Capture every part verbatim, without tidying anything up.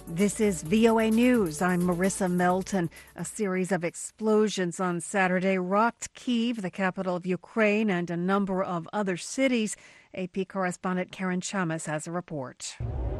This is V O A News. I'm Marissa Melton. A series of explosions on Saturday rocked Kyiv, the capital of Ukraine, and a number of other cities. A P correspondent Karen Chamas has a report.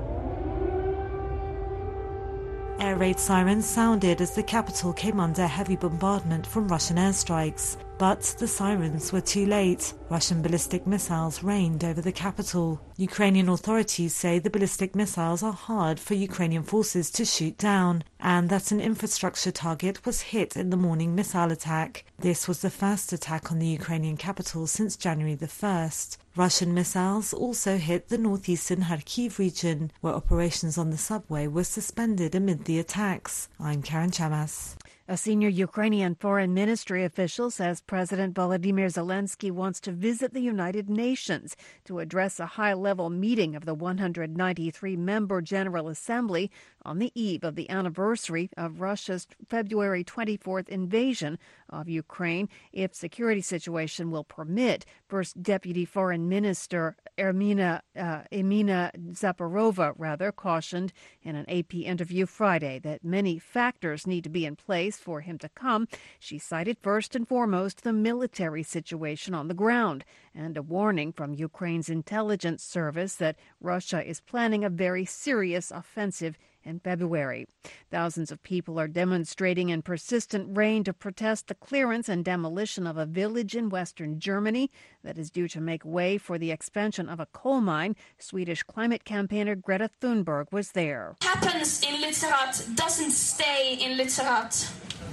Air raid sirens sounded as the capital came under heavy bombardment from Russian airstrikes. But the sirens were too late. Russian ballistic missiles rained over the capital. Ukrainian authorities say the ballistic missiles are hard for Ukrainian forces to shoot down, and that an infrastructure target was hit in the morning missile attack. This was the first attack on the Ukrainian capital since January the first. Russian missiles also hit the northeastern Kharkiv region, where operations on the subway were suspended amid the attacks. I'm Karen Chamas. A senior Ukrainian foreign ministry official says President Volodymyr Zelensky wants to visit the United Nations to address a high-level meeting of the one hundred ninety-three member General Assembly on the eve of the anniversary of Russia's February twenty-fourth invasion of Ukraine, if security situation will permit. First Deputy Foreign Minister Ermina, uh, Emina Zaporova rather cautioned in an A P interview Friday that many factors need to be in place for him to come. She cited first and foremost the military situation on the ground and a warning from Ukraine's intelligence service that Russia is planning a very serious offensive in February. Thousands of people are demonstrating in persistent rain to protest the clearance and demolition of a village in western Germany that is due to make way for the expansion of a coal mine. Swedish climate campaigner Greta Thunberg was there. What happens in Lützerath doesn't stay in Lützerath.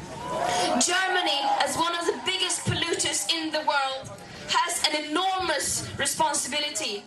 Germany, as one of the biggest polluters in the world, has an enormous responsibility.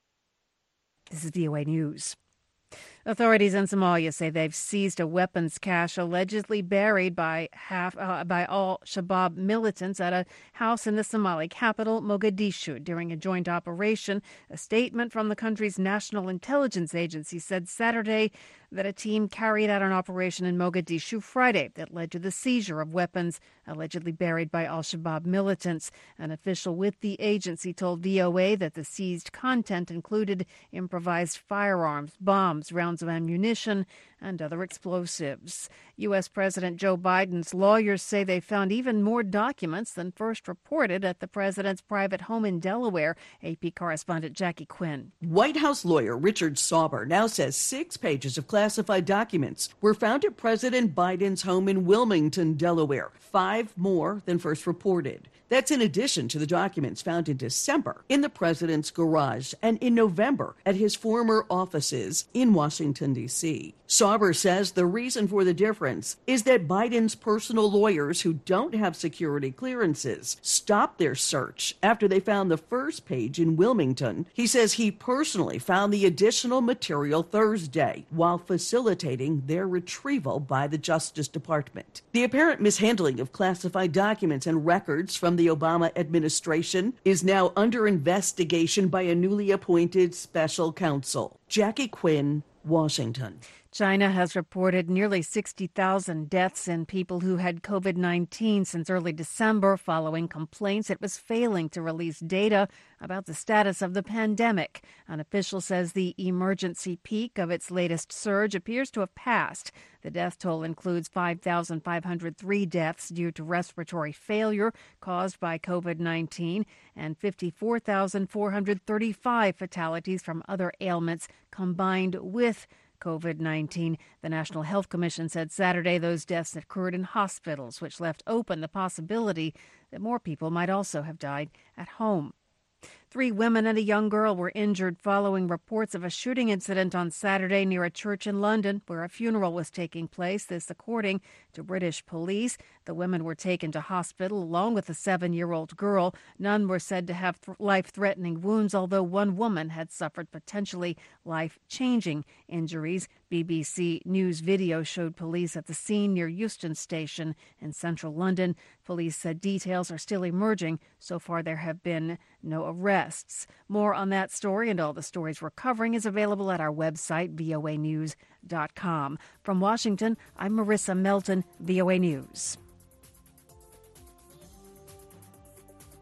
This is V O A News. Authorities in Somalia say they've seized a weapons cache allegedly buried by half uh, by al-Shabaab militants at a house in the Somali capital, Mogadishu, during a joint operation. A statement from the country's National Intelligence Agency said Saturday that a team carried out an operation in Mogadishu Friday that led to the seizure of weapons allegedly buried by al-Shabaab militants. An official with the agency told V O A that the seized content included improvised firearms, bombs, rounds of ammunition, and other explosives. U S. President Joe Biden's lawyers say they found even more documents than first reported at the president's private home in Delaware. A P correspondent Jackie Quinn. White House lawyer Richard Sauber now says six pages of classified documents were found at President Biden's home in Wilmington, Delaware, five more than first reported. That's in addition to the documents found in December in the president's garage and in November at his former offices in Washington, D C. Sauber says the reason for the difference is that Biden's personal lawyers who don't have security clearances stopped their search after they found the first page in Wilmington. He says he personally found the additional material Thursday while facilitating their retrieval by the Justice Department. The apparent mishandling of classified documents and records from the Obama administration is now under investigation by a newly appointed special counsel. Jackie Quinn, Washington. China has reported nearly sixty thousand deaths in people who had COVID nineteen since early December, following complaints it was failing to release data about the status of the pandemic. An official says the emergency peak of its latest surge appears to have passed. The death toll includes five thousand five hundred three deaths due to respiratory failure caused by COVID nineteen and fifty-four thousand four hundred thirty-five fatalities from other ailments combined with COVID nineteen. The National Health Commission said Saturday those deaths occurred in hospitals, which left open the possibility that more people might also have died at home. Three women and a young girl were injured following reports of a shooting incident on Saturday near a church in London where a funeral was taking place. This according to British police. The women were taken to hospital along with a seven-year-old girl. None were said to have th- life-threatening wounds, although one woman had suffered potentially life-changing injuries. B B C News video showed police at the scene near Euston Station in central London. Police said details are still emerging. So far, there have been no arrests. More on that story and all the stories we're covering is available at our website, V O A news dot com. From Washington, I'm Marissa Melton, V O A News.